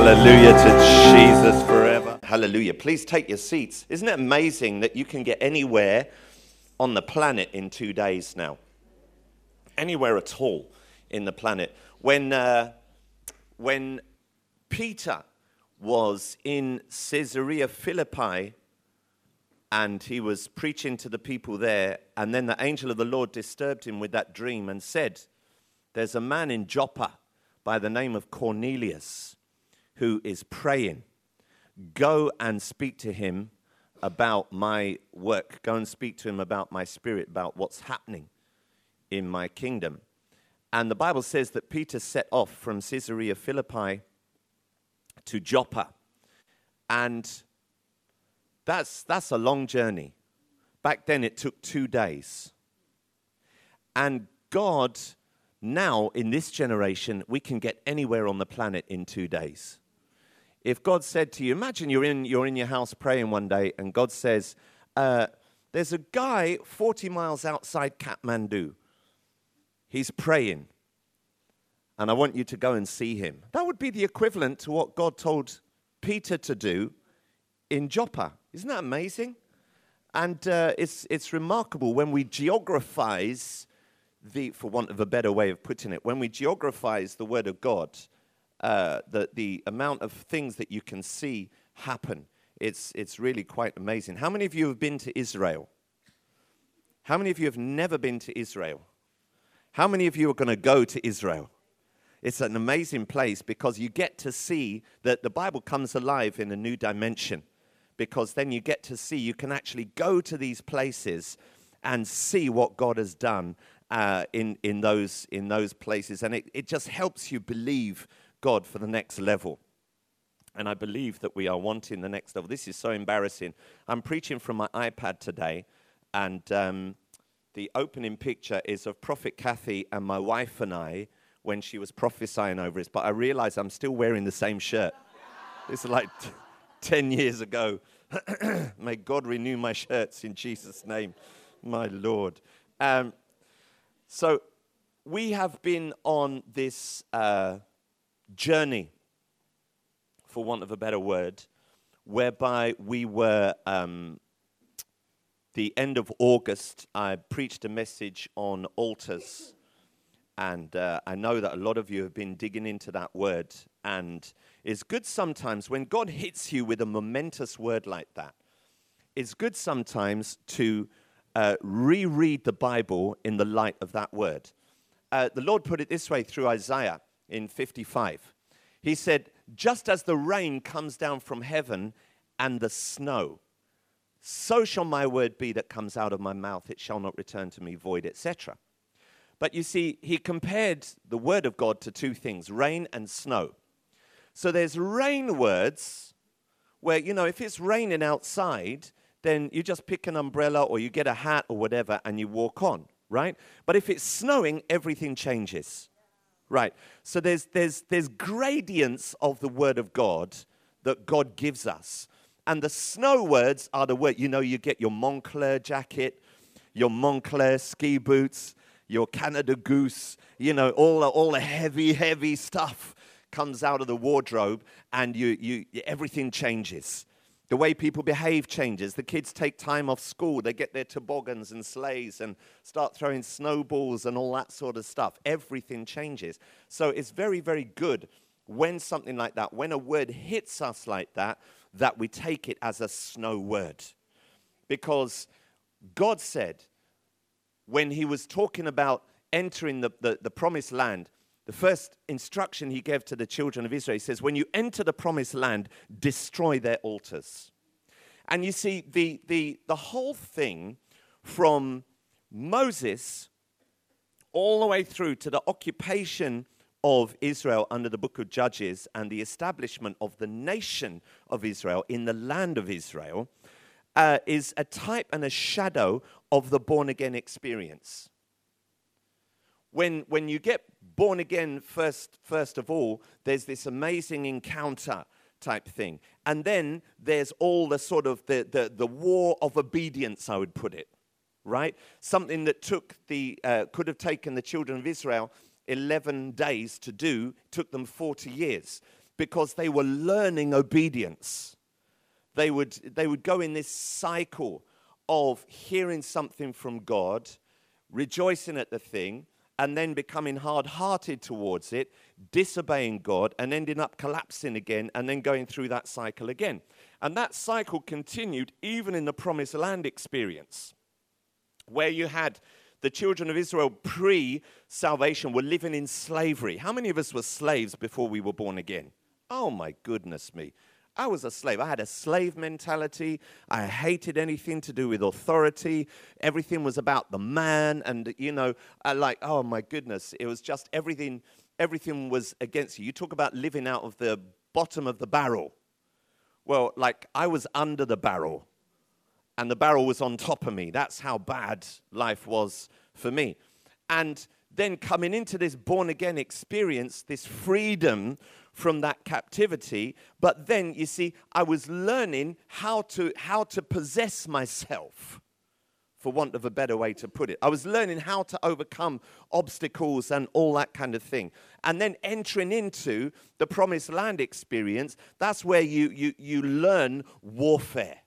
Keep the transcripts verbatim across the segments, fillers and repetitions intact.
Hallelujah to Jesus forever. Hallelujah. Please take your seats. Isn't it amazing that you can get anywhere on the planet in two days now? Anywhere at all in the planet. When, uh, when Peter was in Caesarea Philippi and he was preaching to the people there, and then the angel of the Lord disturbed him with that dream and said, there's a man in Joppa by the name of Cornelius who is praying. Go and speak to him about my work. Go and speak to him about my spirit, about what's happening in my kingdom. And the Bible says that Peter set off from Caesarea Philippi to Joppa. And that's, that's a long journey. Back then it took two days. And God, now in this generation, we can get anywhere on the planet in two days. If God said to you, imagine you're in, you're in your house praying one day, and God says, uh, there's a guy forty miles outside Kathmandu. He's praying, and I want you to go and see him. That would be the equivalent to what God told Peter to do in Joppa. Isn't that amazing? And uh, it's, it's remarkable when we geographize the, for want of a better way of putting it, when we geographize the Word of God, Uh, the, the amount of things that you can see happen, it's, it's really quite amazing. How many of you have been to Israel? How many of you have never been to Israel? How many of you are going to go to Israel? It's an amazing place because you get to see that the Bible comes alive in a new dimension, because then you get to see, you can actually go to these places and see what God has done uh, in, in, those, in those places. And it, it just helps you believe God for the next level. And I believe that we are wanting the next level. This is so embarrassing. I'm preaching from my iPad today, and um, the opening picture is of Prophet Kathy and my wife and I when she was prophesying over us. But I realize I'm still wearing the same shirt. This is like t- ten years ago. May God renew my shirts in Jesus' name, my Lord. Um, so we have been on this Uh, journey, for want of a better word, whereby we were, um, the end of August, I preached a message on altars, and uh, I know that a lot of you have been digging into that word, and it's good sometimes when God hits you with a momentous word like that, it's good sometimes to uh, reread the Bible in the light of that word. Uh, the Lord put it this way through Isaiah in fifty-five. He said, just as the rain comes down from heaven and the snow, so shall my word be that comes out of my mouth. It shall not return to me void, et cetera. But you see, he compared the word of God to two things, rain and snow. So there's rain words where, you know, if it's raining outside, then you just pick an umbrella or you get a hat or whatever and you walk on, right? But if it's snowing, everything changes. Right, so there's there's there's gradients of the word of God that God gives us. And the snow words are the word, you know, you get your Moncler jacket, your Moncler ski boots, your Canada Goose, you know, all the, all the heavy, heavy stuff comes out of the wardrobe, and you you everything changes. The way people behave changes. The kids take time off school. They get their toboggans and sleighs and start throwing snowballs and all that sort of stuff. Everything changes. So it's very, very good when something like that, when a word hits us like that, that we take it as a snow word. Because God said, when he was talking about entering the, the, the promised land, the first instruction he gave to the children of Israel, he says, when you enter the promised land, destroy their altars. And you see, the, the, the whole thing from Moses all the way through to the occupation of Israel under the book of Judges and the establishment of the nation of Israel in the land of Israel uh, is a type and a shadow of the born-again experience. When, when you get born again, first, first of all, there's this amazing encounter type thing. And then there's all the sort of the, the, the war of obedience, I would put it, right? Something that took the uh, could have taken the children of Israel eleven days to do, took them forty years. because they were learning obedience. They would, they would go in this cycle of hearing something from God, rejoicing at the thing, and then becoming hard-hearted towards it, disobeying God, and ending up collapsing again, and then going through that cycle again. And that cycle continued even in the Promised Land experience, where you had the children of Israel pre-salvation were living in slavery. How many of us were slaves before we were born again? Oh, my goodness me. I was a slave. I had a slave mentality. I hated anything to do with authority. Everything was about the man. And, you know, I like, oh, my goodness. It was just everything, everything was against you. You talk about living out of the bottom of the barrel. Well, like, I was under the barrel, and the barrel was on top of me. That's how bad life was for me. And then coming into this born-again experience, this freedom from that captivity, but then, you see, I was learning how to how to possess myself, for want of a better way to put it. I was learning how to overcome obstacles and all that kind of thing. And then entering into the Promised Land experience, that's where you you you learn warfare.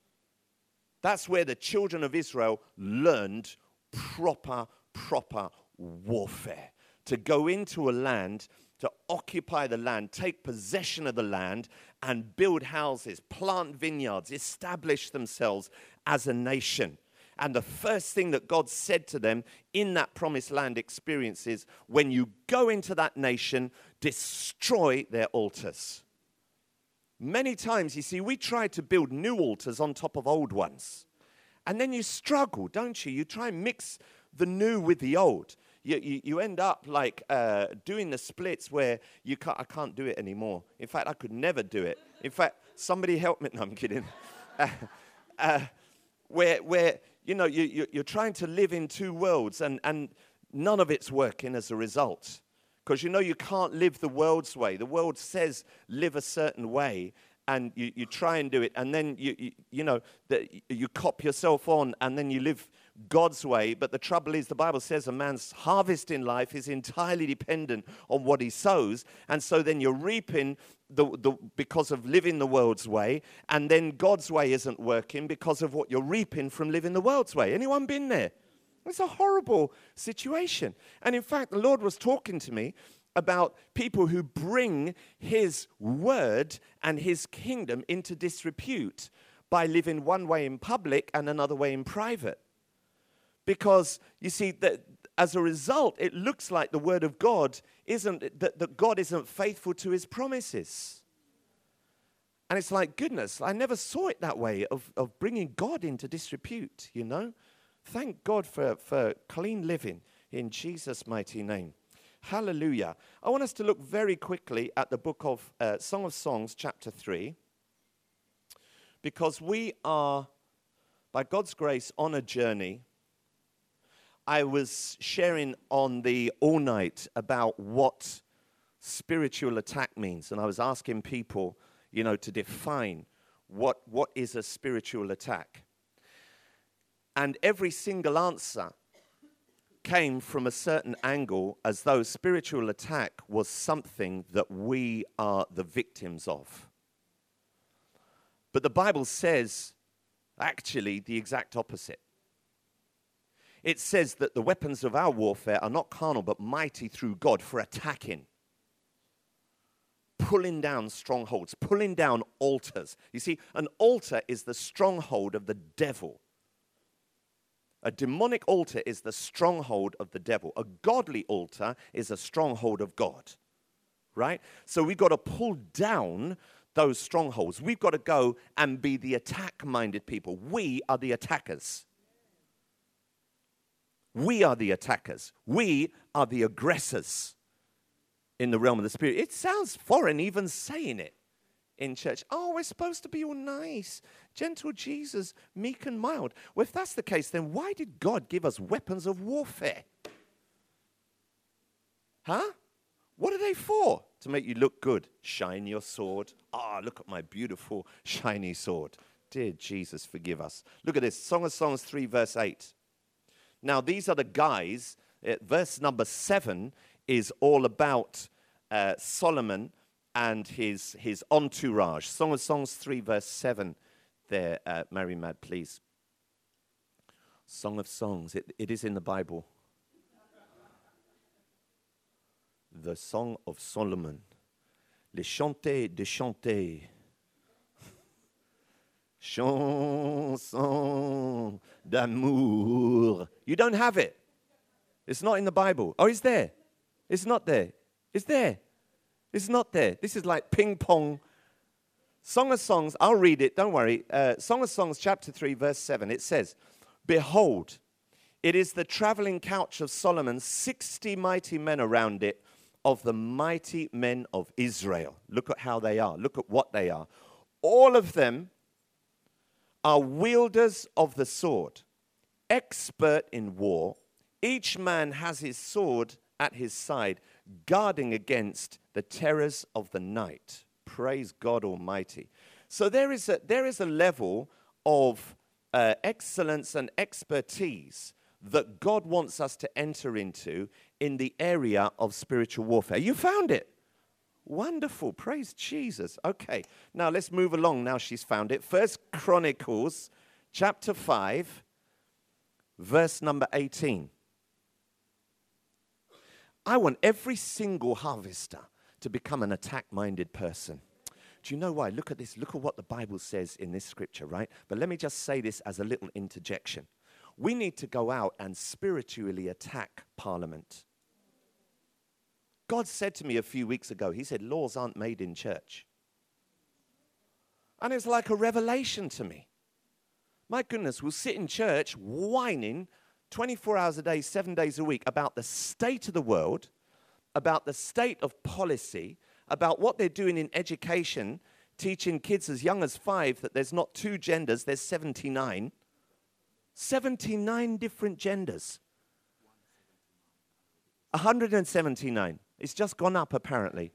That's where the children of Israel learned proper, proper warfare. To go into a land, to occupy the land, take possession of the land, and build houses, plant vineyards, establish themselves as a nation. And the first thing that God said to them in that Promised Land experience is, when you go into that nation, destroy their altars. Many times, you see, we try to build new altars on top of old ones. And then you struggle, don't you? You try and mix the new with the old. You, you, you end up like uh, doing the splits where you can't, I can't do it anymore. In fact, I could never do it. In fact, somebody help me. No, I'm kidding. uh, uh, where, where you know, you, you, you're trying to live in two worlds, and, and none of it's working as a result. Because you know you can't live the world's way. The world says live a certain way, and you, you try and do it, and then you, you, you know, the, you cop yourself on, and then you live God's way. But the trouble is, the Bible says a man's harvest in life is entirely dependent on what he sows. And so then you're reaping the, the, because of living the world's way, and then God's way isn't working because of what you're reaping from living the world's way. Anyone been there? It's a horrible situation. And in fact, the Lord was talking to me about people who bring his word and his kingdom into disrepute by living one way in public and another way in private. Because, you see, that as a result, it looks like the word of God isn't, that, that God isn't faithful to his promises. And it's like, goodness, I never saw it that way, of, of bringing God into disrepute, you know. Thank God for, for clean living in Jesus' mighty name. Hallelujah. I want us to look very quickly at the book of uh, Song of Songs, chapter three, because we are, by God's grace, on a journey. I was sharing on the all night about what spiritual attack means, and I was asking people, you know, to define what what is a spiritual attack. And every single answer came from a certain angle, as though spiritual attack was something that we are the victims of. But the Bible says actually the exact opposite. It says that the weapons of our warfare are not carnal, but mighty through God for attacking, pulling down strongholds, pulling down altars. You see, an altar is the stronghold of the devil. A demonic altar is the stronghold of the devil. A godly altar is a stronghold of God, right? So we've got to pull down those strongholds. We've got to go and be the attack-minded people. We are the attackers. We are the attackers. We are the aggressors in the realm of the spirit. It sounds foreign even saying it in church. Oh, we're supposed to be all nice, gentle Jesus, meek and mild. Well, if that's the case, then why did God give us weapons of warfare? Huh? What are they for? To make you look good. Shine your sword. Ah, oh, look at my beautiful shiny sword. Dear Jesus, forgive us. Look at this. Song of Songs three, verse eight. Now, these are the guys. Uh, verse number seven is all about uh, Solomon and his, his entourage. Song of Songs three, verse seven there, uh, Mary Mad, please. Song of Songs, it, it is in the Bible. The Song of Solomon. Les chanter de chanter. Chanson d'amour. You don't have it. It's not in the Bible. Oh, it's there. It's not there. It's there. It's not there. This is like ping pong. Song of Songs, I'll read it, don't worry. Uh, Song of Songs, chapter three, verse seven. It says, behold, it is the traveling couch of Solomon, sixty mighty men around it, of the mighty men of Israel. Look at how they are. Look at what they are. All of them are wielders of the sword, expert in war. Each man has his sword at his side, guarding against the terrors of the night. Praise God Almighty. So there is a, there is a level of uh, excellence and expertise that God wants us to enter into in the area of spiritual warfare. You found it. Wonderful. Praise Jesus. Okay. Now let's move along. Now she's found it. First Chronicles chapter five, verse number eighteen. I want every single harvester to become an attack-minded person. Do you know why? Look at this. Look at what the Bible says in this scripture, right? But let me just say this as a little interjection. We need to go out and spiritually attack Parliament. God said to me a few weeks ago, he said, laws aren't made in church. And it's like a revelation to me. My goodness, we'll sit in church whining twenty-four hours a day, seven days a week about the state of the world, about the state of policy, about what they're doing in education, teaching kids as young as five that there's not two genders, there's seventy-nine. seventy-nine different genders. one hundred seventy-nine. It's just gone up, apparently.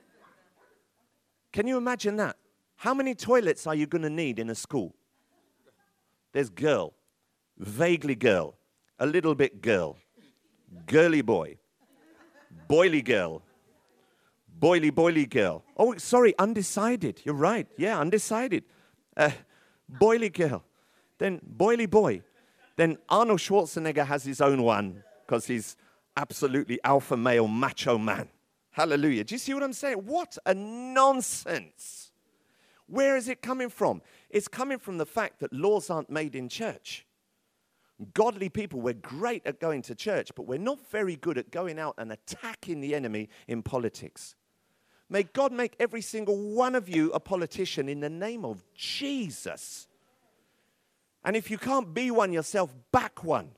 Can you imagine that? How many toilets are you going to need in a school? There's girl, vaguely girl, a little bit girl, girly boy, boily girl, boily boily girl. Oh, sorry, undecided. You're right. Yeah, undecided. Uh, boily girl. Then boily boy. Then Arnold Schwarzenegger has his own one because he's absolutely alpha male, macho man. Hallelujah. Do you see what I'm saying? What a nonsense. Where is it coming from? It's coming from the fact that laws aren't made in church. Godly people, we're great at going to church, but we're not very good at going out and attacking the enemy in politics. May God make every single one of you a politician in the name of Jesus. And if you can't be one yourself, back one.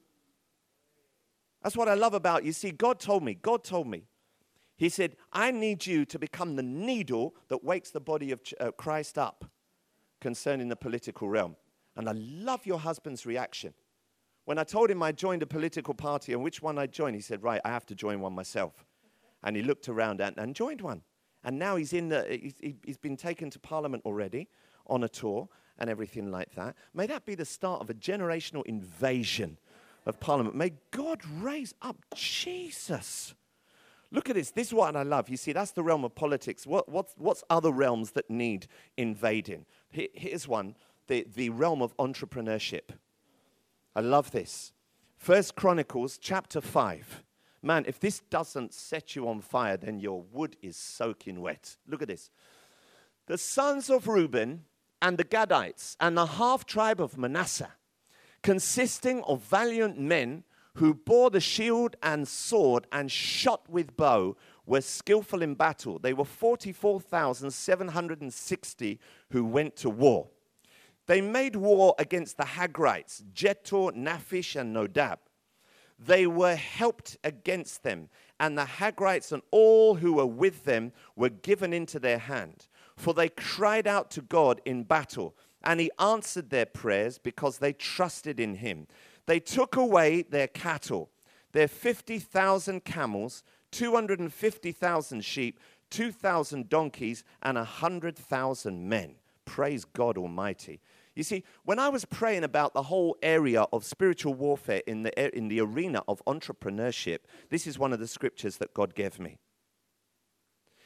That's what I love about you. See, God told me, God told me. He said, I need you to become the needle that wakes the body of uh, Christ up concerning the political realm. And I love your husband's reaction. When I told him I joined a political party and which one I joined, he said, right, I have to join one myself. And he looked around and, and joined one. And now he's in the, he's, he's been taken to Parliament already on a tour and everything like that. May that be the start of a generational invasion of Parliament. May God raise up Jesus. Look at this. This is what I love. You see, that's the realm of politics. What, what's, what's other realms that need invading? Here, here's one, the, the realm of entrepreneurship. I love this. First Chronicles chapter five. Man, if this doesn't set you on fire, then your wood is soaking wet. Look at this. The sons of Reuben and the Gadites and the half tribe of Manasseh, consisting of valiant men who bore the shield and sword and shot with bow, were skillful in battle. They were forty-four thousand seven hundred sixty who went to war. They made war against the Hagrites, Jetor, Naphish, and Nodab. They were helped against them, and the Hagrites and all who were with them were given into their hand. For they cried out to God in battle, and he answered their prayers because they trusted in him. They took away their cattle, their fifty thousand camels, two hundred fifty thousand sheep, two thousand donkeys, and one hundred thousand men. Praise God Almighty. You see, when I was praying about the whole area of spiritual warfare in the, in the arena of entrepreneurship, this is one of the scriptures that God gave me.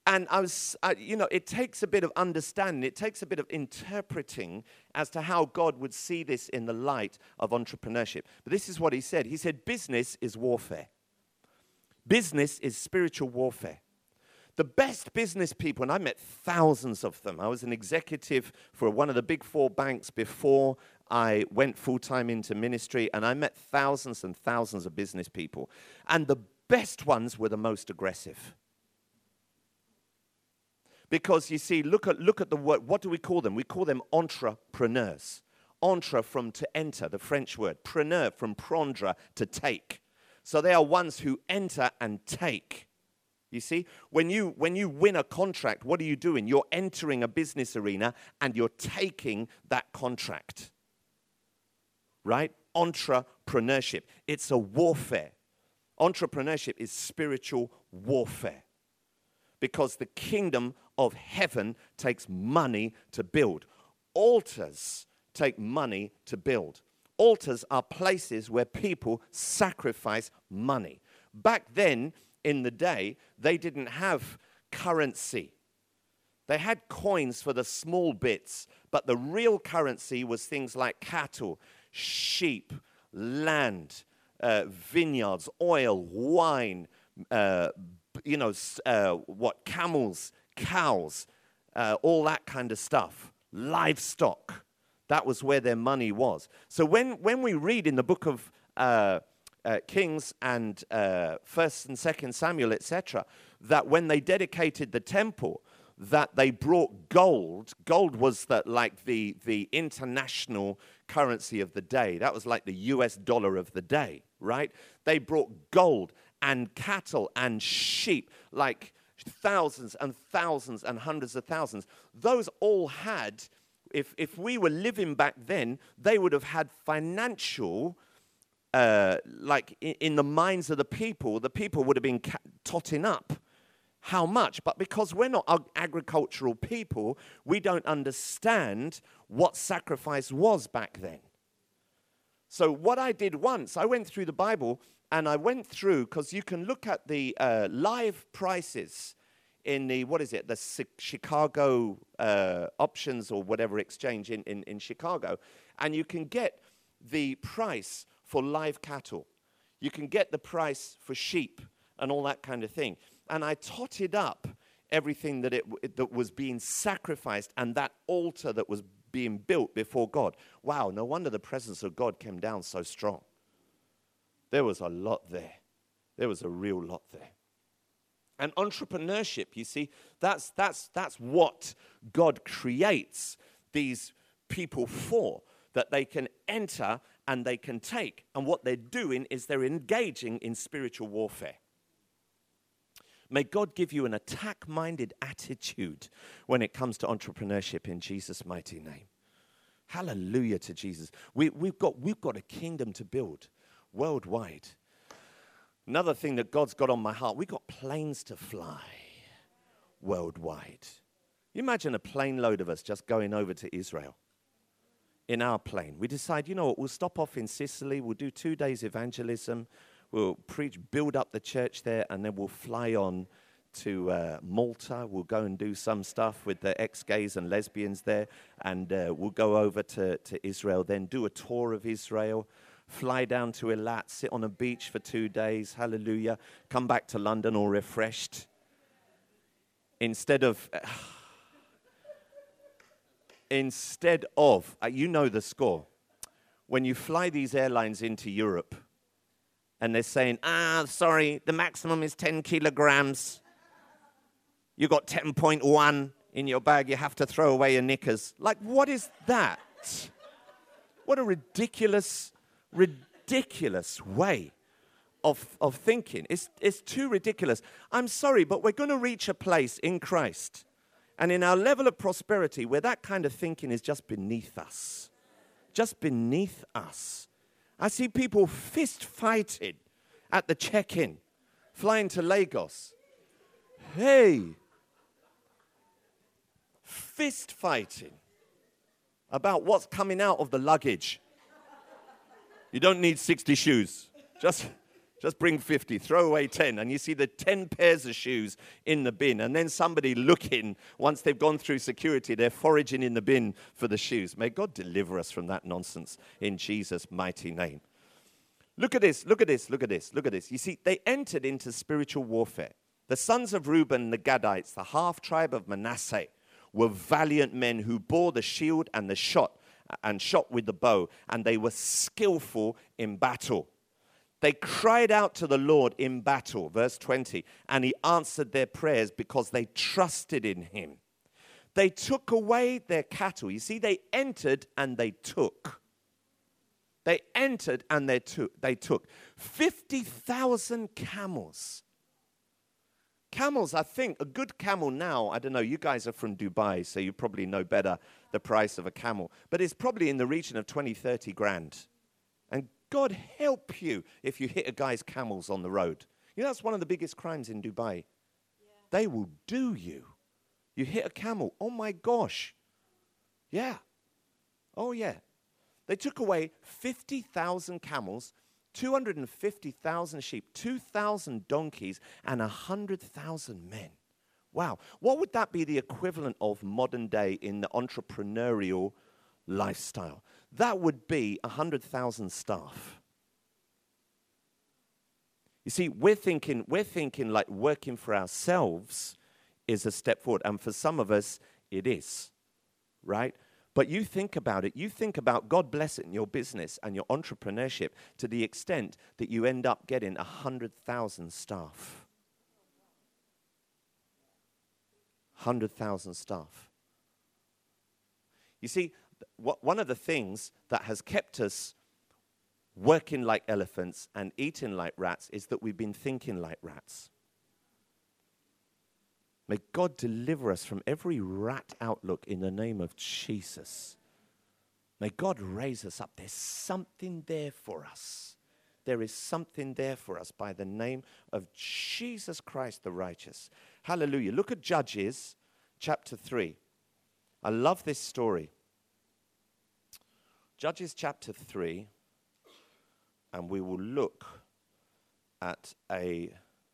And I was, uh, you know, it takes a bit of understanding. It takes a bit of interpreting as to how God would see this in the light of entrepreneurship. But this is what he said. He said, business is warfare. Business is spiritual warfare. The best business people, and I met thousands of them. I was an executive for one of the big four banks before I went full-time into ministry, and I met thousands and thousands of business people. And the best ones were the most aggressive. Because you see, look at look at the word, what do we call them? We call them entrepreneurs. Entre from to enter, the French word. Preneur from prendre, to take. So they are ones who enter and take. You see, when you when you win a contract, what are you doing? You're entering a business arena and you're taking that contract. Right? Entrepreneurship. It's a warfare. Entrepreneurship is spiritual warfare. Because the kingdom of heaven takes money to build. Altars take money to build. Altars are places where people sacrifice money. Back then, in the day, they didn't have currency. They had coins for the small bits, but the real currency was things like cattle, sheep, land, uh, vineyards, oil, wine, uh, you know, uh, what, camels, cows, uh, all that kind of stuff, livestock. That was where their money was. So when, when we read in the book of uh, uh, Kings and uh, First and Second Samuel, et cetera, that when they dedicated the temple, that they brought gold. Gold was the, like the, the international currency of the day. That was like the U S dollar of the day, right? They brought gold and cattle and sheep, like thousands and thousands and hundreds of thousands. Those all had, if, if we were living back then, they would have had financial, uh, like in, in the minds of the people, the people would have been ca- totting up. How much? But because we're not ag- agricultural people, we don't understand what sacrifice was back then. So what I did once, I went through the Bible and I went through, because you can look at the uh, live prices in the, what is it, the C- Chicago uh, options or whatever exchange in, in, in Chicago, and you can get the price for live cattle. You can get the price for sheep and all that kind of thing. And I totted up everything that it, it that was being sacrificed and that altar that was being built before God. Wow, no wonder the presence of God came down so strong. There was a lot there. There was a real lot there. And entrepreneurship, you see, that's that's that's what God creates these people for, that they can enter and they can take. And what they're doing is they're engaging in spiritual warfare. May God give you an attack-minded attitude when it comes to entrepreneurship in Jesus' mighty name. Hallelujah to Jesus. We, we've got, we've got a kingdom to build worldwide. Another thing that God's got on my heart, we've got planes to fly worldwide. You imagine a plane load of us just going over to Israel in our plane. We decide, you know what, we'll stop off in Sicily, we'll do two days evangelism, we'll preach, build up the church there, and then we'll fly on to uh, Malta. We'll go and do some stuff with the ex-gays and lesbians there, and uh, we'll go over to, to Israel, then do a tour of Israel, fly down to Eilat, sit on a beach for two days, hallelujah, come back to London all refreshed. Instead of, uh, instead of, uh, you know the score. When you fly these airlines into Europe, and they're saying, ah, sorry, the maximum is ten kilograms. You got ten point one in your bag. You have to throw away your knickers. Like, what is that? What a ridiculous, ridiculous way of, of thinking. It's, it's too ridiculous. I'm sorry, but we're going to reach a place in Christ and in our level of prosperity where that kind of thinking is just beneath us. Just beneath us. I see people fist fighting at the check-in, flying to Lagos. Hey, fist fighting about what's coming out of the luggage. You don't need sixty shoes. Just, Just bring fifty, throw away ten. And you see the ten pairs of shoes in the bin. And then somebody looking, once they've gone through security, they're foraging in the bin for the shoes. May God deliver us from that nonsense in Jesus' mighty name. Look at this, look at this, look at this, look at this. You see, they entered into spiritual warfare. The sons of Reuben, the Gadites, the half-tribe of Manasseh, were valiant men who bore the shield and the shot and shot with the bow, and they were skillful in battle. They cried out to the Lord in battle, verse twenty, and he answered their prayers because they trusted in him. They took away their cattle. You see, they entered and they took. They entered and they took. They took fifty thousand camels. Camels, I think, a good camel now, I don't know, you guys are from Dubai, so you probably know better the price of a camel, but it's probably in the region of twenty, thirty grand. And God help you if you hit a guy's camels on the road. You know, that's one of the biggest crimes in Dubai. Yeah. They will do you. You hit a camel. Oh, my gosh. Yeah. Oh, yeah. They took away fifty thousand camels, two hundred fifty thousand sheep, two thousand donkeys, and one hundred thousand men. Wow. What would that be the equivalent of modern day in the entrepreneurial lifestyle? That would be one hundred thousand staff. You see, we're thinking, we're thinking like working for ourselves is a step forward. And for some of us, it is, right? But you think about it. You think about God blessing your business and your entrepreneurship to the extent that you end up getting one hundred thousand staff. one hundred thousand staff. You see, one of the things that has kept us working like elephants and eating like rats is that we've been thinking like rats. May God deliver us from every rat outlook in the name of Jesus. May God raise us up. There's something there for us. There is something there for us by the name of Jesus Christ the righteous. Hallelujah. Look at Judges chapter three. I love this story. Judges chapter three, and we will look at a,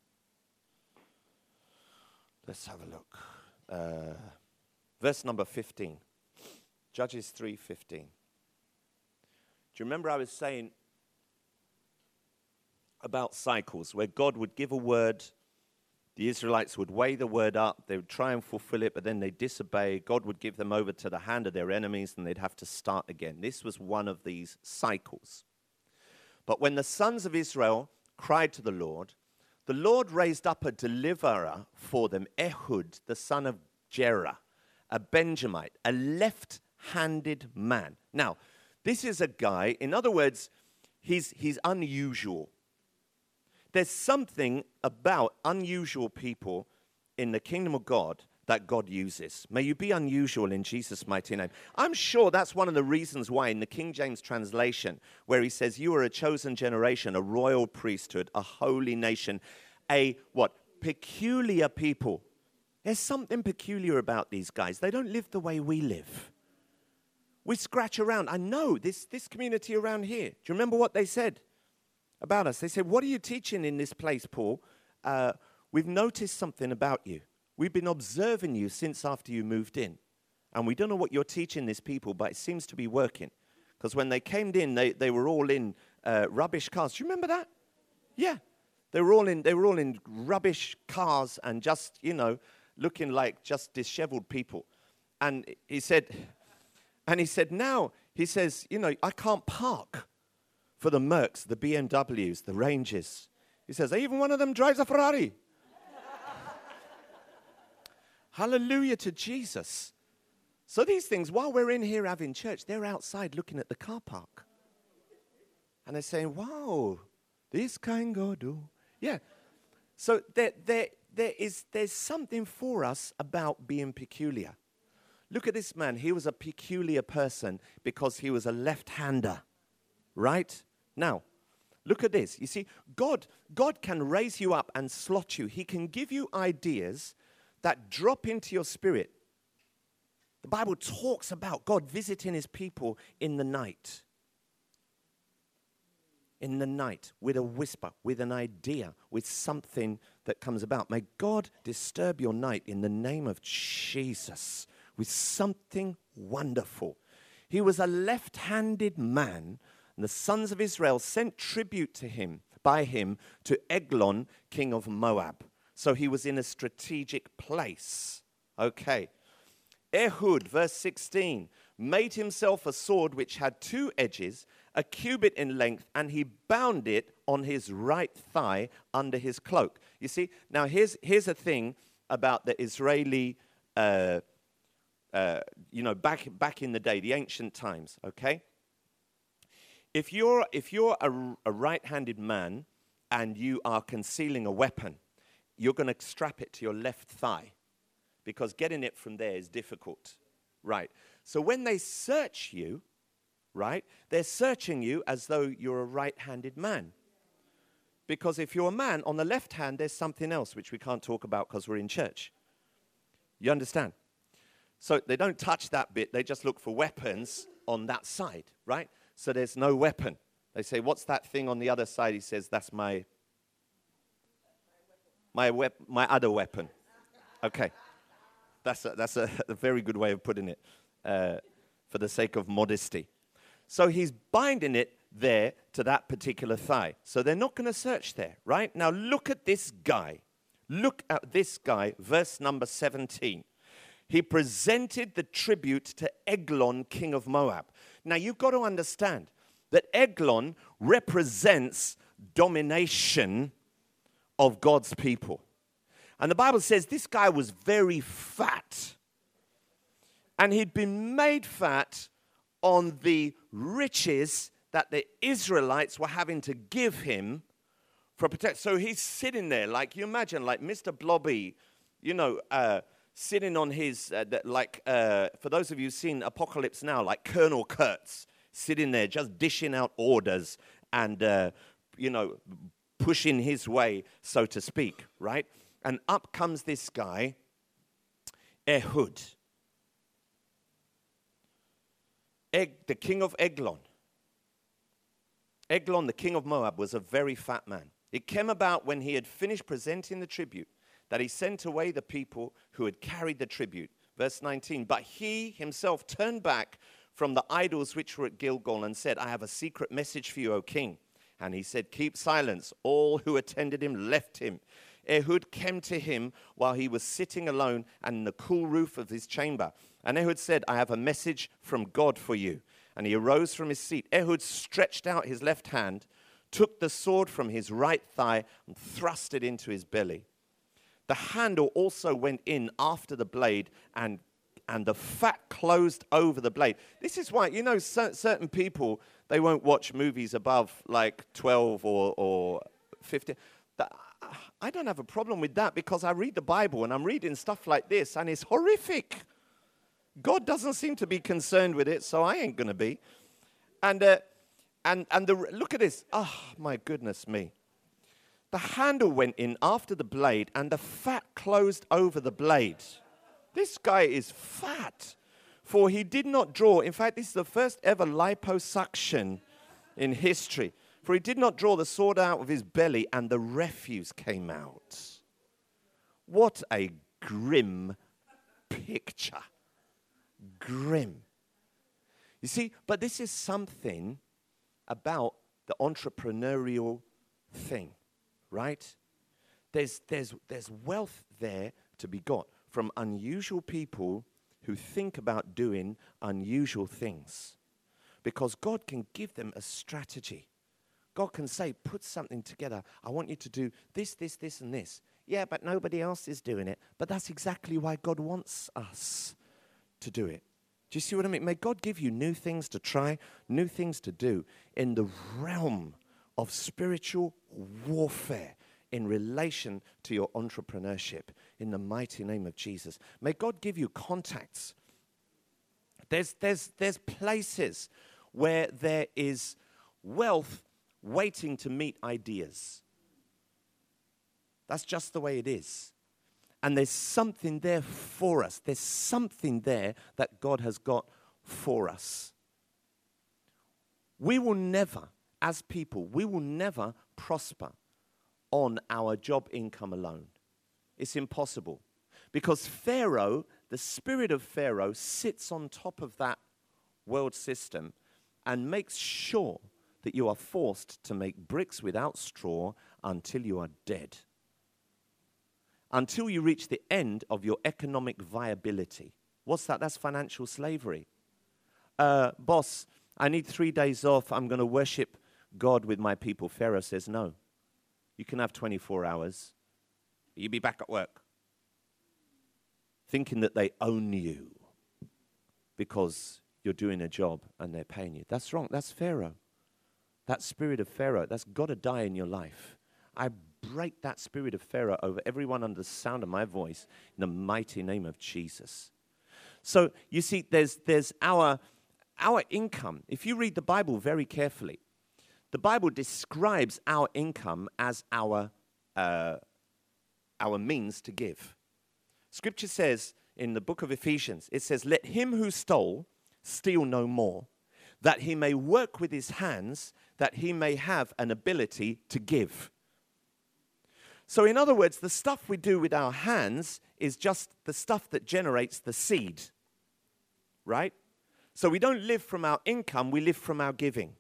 let's have a look, uh, verse number fifteen, Judges three fifteen. Do you remember I was saying about cycles where God would give a word, the Israelites would weigh the word up, they would try and fulfill it, but then they'd disobey. God would give them over to the hand of their enemies, and they'd have to start again. This was one of these cycles. But when the sons of Israel cried to the Lord, the Lord raised up a deliverer for them, Ehud, the son of Jerah, a Benjamite, a left-handed man. Now, this is a guy, in other words, he's, he's unusual. There's something about unusual people in the kingdom of God that God uses. May you be unusual in Jesus' mighty name. I'm sure that's one of the reasons why in the King James translation, where he says, you are a chosen generation, a royal priesthood, a holy nation, a, what, peculiar people. There's something peculiar about these guys. They don't live the way we live. We scratch around. I know this, this community around here. Do you remember what they said about us? They said, what are you teaching in this place, Paul? Uh, we've noticed something about you. We've been observing you since after you moved in. And we don't know what you're teaching these people, but it seems to be working. Because when they came in, they, they were all in uh, rubbish cars. Do you remember that? Yeah. They were all in they were all in rubbish cars and just, you know, looking like just disheveled people. And he said, and he said, now, he says, you know, I can't park for the Mercs, the B M Ws, the Rangers. He says, even one of them drives a Ferrari. Hallelujah to Jesus. So these things, while we're in here having church, they're outside looking at the car park. And they're saying, wow, this can go do. Yeah. So there, there, there is, there's something for us about being peculiar. Look at this man. He was a peculiar person because he was a left-hander, right? Now, look at this. You see, God, God can raise you up and slot you. He can give you ideas that drop into your spirit. The Bible talks about God visiting his people in the night. in the night with a whisper, with an idea, with something that comes about. May God disturb your night in the name of Jesus with something wonderful. He was a left-handed man, and the sons of Israel sent tribute to him, by him, to Eglon, king of Moab. So he was in a strategic place. Okay. Ehud, verse sixteen, made himself a sword which had two edges, a cubit in length, and he bound it on his right thigh under his cloak. You see, now here's here's a thing about the Israeli, uh, uh, you know, back back in the day, the ancient times. Okay, if you're if you're a, a right-handed man and you are concealing a weapon, you're going to strap it to your left thigh, because getting it from there is difficult, right? So when they search you, right, they're searching you as though you're a right-handed man. Because if you're a man, on the left hand, there's something else which we can't talk about because we're in church. You understand? So they don't touch that bit. They just look for weapons on that side, right? So there's no weapon. They say, what's that thing on the other side? He says, that's my, my, wep- my other weapon. Okay. That's a, that's a, a very good way of putting it, uh, for the sake of modesty. So he's binding it there to that particular thigh. So they're not going to search there, right? Now look at this guy. Look at this guy, verse number seventeen. He presented the tribute to Eglon, king of Moab. Now you've got to understand that Eglon represents domination of God's people. And the Bible says this guy was very fat. And he'd been made fat on the riches that the Israelites were having to give him for protection. So he's sitting there, like you imagine, like Mister Blobby, you know, uh, sitting on his, uh, the, like, uh, for those of you who've seen Apocalypse Now, like Colonel Kurtz, sitting there just dishing out orders and, uh, you know, pushing his way, so to speak, right? And up comes this guy, Ehud, Eg, the king of Eglon. Eglon, the king of Moab, was a very fat man. It came about when he had finished presenting the tribute that he sent away the people who had carried the tribute. Verse nineteen, but he himself turned back from the idols which were at Gilgal and said, I have a secret message for you, O king. And he said, keep silence. All who attended him left him. Ehud came to him while he was sitting alone and in the cool roof of his chamber. And Ehud said, I have a message from God for you. And he arose from his seat. Ehud stretched out his left hand, took the sword from his right thigh, and thrust it into his belly. The handle also went in after the blade, and and the fat closed over the blade. This is why, you know, certain people, they won't watch movies above like twelve or, or fifteen. I don't have a problem with that because I read the Bible and I'm reading stuff like this and it's horrific. God doesn't seem to be concerned with it, so I ain't going to be. And uh, and and the, look at this. Oh, my goodness me. The handle went in after the blade and the fat closed over the blade. This guy is fat, for he did not draw. In fact, this is the first ever liposuction in history. For he did not draw the sword out of his belly, and the refuse came out. What a grim picture. Grim. You see, but this is something about the entrepreneurial thing, right? There's, there's, there's wealth there to be got from unusual people who think about doing unusual things. Because God can give them a strategy. God can say, put something together. I want you to do this, this, this, and this. Yeah, but nobody else is doing it. But that's exactly why God wants us to do it. Do you see what I mean? May God give you new things to try, new things to do in the realm of spiritual warfare in relation to your entrepreneurship in the mighty name of Jesus. May God give you contacts. There's, there's, there's places where there is wealth waiting to meet ideas. That's just the way it is. And there's something there for us. There's something there that God has got for us. We will never as people, we will never prosper on our job income alone. It's impossible. Because Pharaoh, the spirit of Pharaoh, sits on top of that world system and makes sure that you are forced to make bricks without straw until you are dead. Until you reach the end of your economic viability. What's that? That's financial slavery. Uh, boss, I need three days off. I'm going to worship God with my people. Pharaoh says, no. You can have twenty-four hours. You'll be back at work. Thinking that they own you because you're doing a job and they're paying you. That's wrong. That's Pharaoh. That spirit of Pharaoh, that's got to die in your life. I break that spirit of Pharaoh over everyone under the sound of my voice in the mighty name of Jesus. So you see, there's there's our our income. If you read the Bible very carefully, the Bible describes our income as our uh, our means to give. Scripture says in the book of Ephesians, it says, "Let him who stole steal no more, that he may work with his hands, that he may have an ability to give." So in other words, the stuff we do with our hands is just the stuff that generates the seed, right? So we don't live from our income, we live from our giving.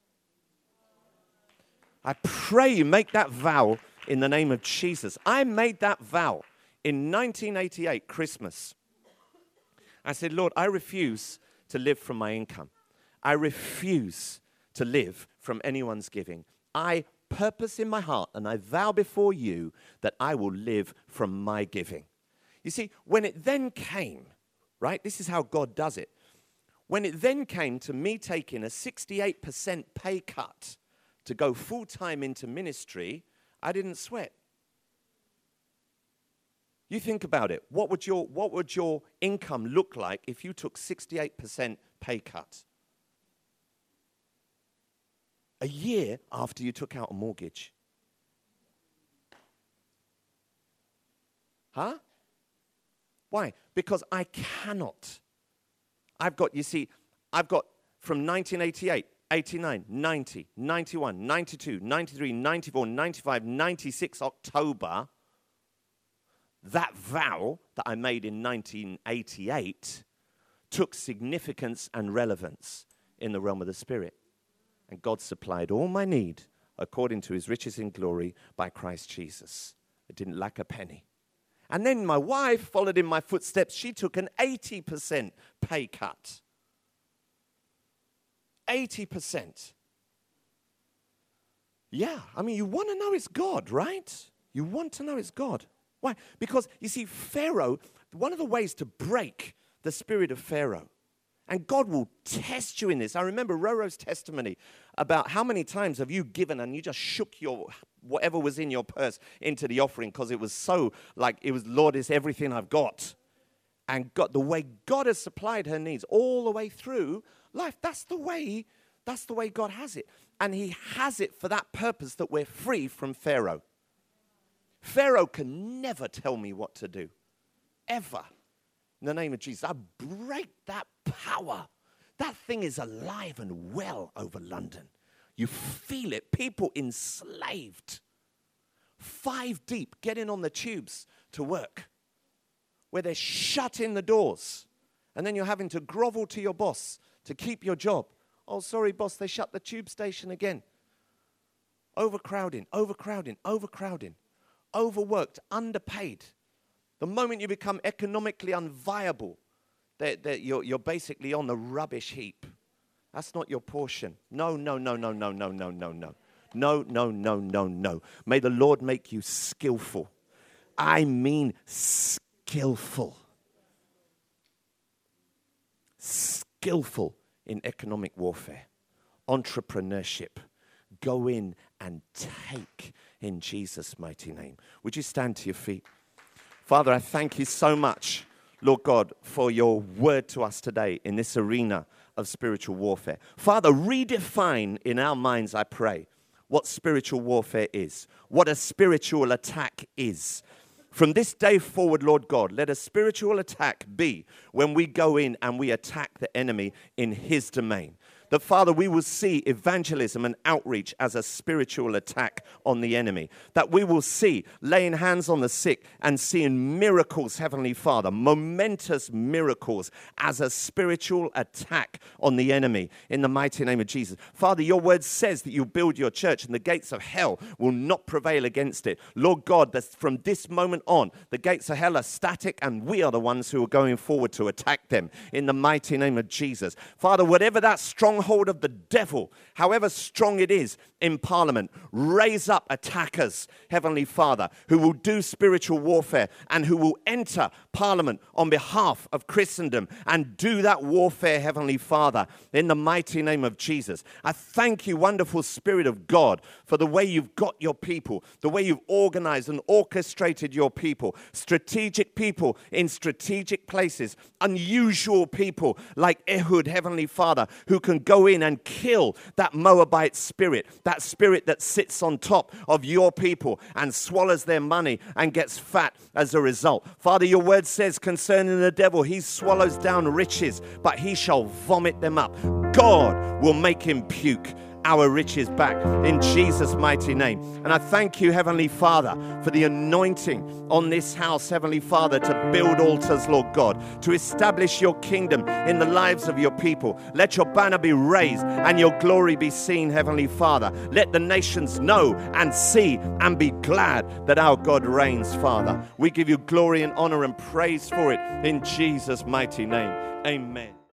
I pray you make that vow in the name of Jesus. I made that vow in nineteen eighty-eight, Christmas. I said, Lord, I refuse to live from my income. I refuse to live from anyone's giving. I purpose in my heart, and I vow before you that I will live from my giving. You see, when it then came, right, this is how God does it. When it then came to me taking a sixty-eight percent pay cut to go full-time into ministry, I didn't sweat. You think about it. What would your, what would your income look like if you took sixty-eight percent pay cut? A year after you took out a mortgage. Huh? Why? Because I cannot. I've got, you see, I've got from nineteen eighty-eight, eighty-nine, ninety, ninety-one, ninety-two, ninety-three, ninety-four, ninety-five, ninety-six, October, that vow that I made in nineteen eighty-eight took significance and relevance in the realm of the Spirit. And God supplied all my need according to his riches in glory by Christ Jesus. I didn't lack a penny. And then my wife followed in my footsteps. She took an eighty percent pay cut. eighty percent. Yeah, I mean, you want to know it's God, right? You want to know it's God. Why? Because, you see, Pharaoh, one of the ways to break the spirit of Pharaoh, and God will test you in this. I remember Roro's testimony about how many times have you given and you just shook your whatever was in your purse into the offering because it was so like it was, Lord, it's everything I've got. And God, the way God has supplied her needs all the way through life, that's the way, that's the way God has it. And he has it for that purpose that we're free from Pharaoh. Pharaoh can never tell me what to do. Ever. In the name of Jesus, I break that power. That thing is alive and well over London. You feel it. People enslaved. Five deep, getting on the tubes to work. Where they're shut in the doors. And then you're having to grovel to your boss to keep your job. Oh, sorry, boss, they shut the tube station again. Overcrowding, overcrowding, overcrowding. Overworked, underpaid. The moment you become economically unviable, that, that you're, you're basically on the rubbish heap. That's not your portion. No, no, no, no, no, no, no, no, no. No, no, no, no, no. May the Lord make you skillful. I mean skillful. Skillful in economic warfare, entrepreneurship. Go in and take in Jesus' mighty name. Would you stand to your feet? Father, I thank you so much, Lord God, for your word to us today in this arena of spiritual warfare. Father, redefine in our minds, I pray, what spiritual warfare is, what a spiritual attack is. From this day forward, Lord God, let a spiritual attack be when we go in and we attack the enemy in his domain. That, Father, we will see evangelism and outreach as a spiritual attack on the enemy. That we will see laying hands on the sick and seeing miracles, Heavenly Father, momentous miracles as a spiritual attack on the enemy in the mighty name of Jesus. Father, your word says that you build your church and the gates of hell will not prevail against it. Lord God, that from this moment on, the gates of hell are static and we are the ones who are going forward to attack them in the mighty name of Jesus. Father, whatever that stronghold of the devil, however strong it is in Parliament, raise up attackers, Heavenly Father, who will do spiritual warfare and who will enter Parliament on behalf of Christendom and do that warfare, Heavenly Father, in the mighty name of Jesus. I thank you, wonderful Spirit of God, for the way you've got your people, the way you've organized and orchestrated your people, strategic people in strategic places, unusual people like Ehud, Heavenly Father, who can go in and kill that Moabite spirit, that spirit that sits on top of your people and swallows their money and gets fat as a result. Father, your word says concerning the devil, he swallows down riches, but he shall vomit them up. God will make him puke our riches back in Jesus' mighty name. And I thank you, Heavenly Father, for the anointing on this house, Heavenly Father, to build altars, Lord God, to establish your kingdom in the lives of your people. Let your banner be raised and your glory be seen, Heavenly Father. Let the nations know and see and be glad that our God reigns, Father. We give you glory and honor and praise for it in Jesus' mighty name. Amen.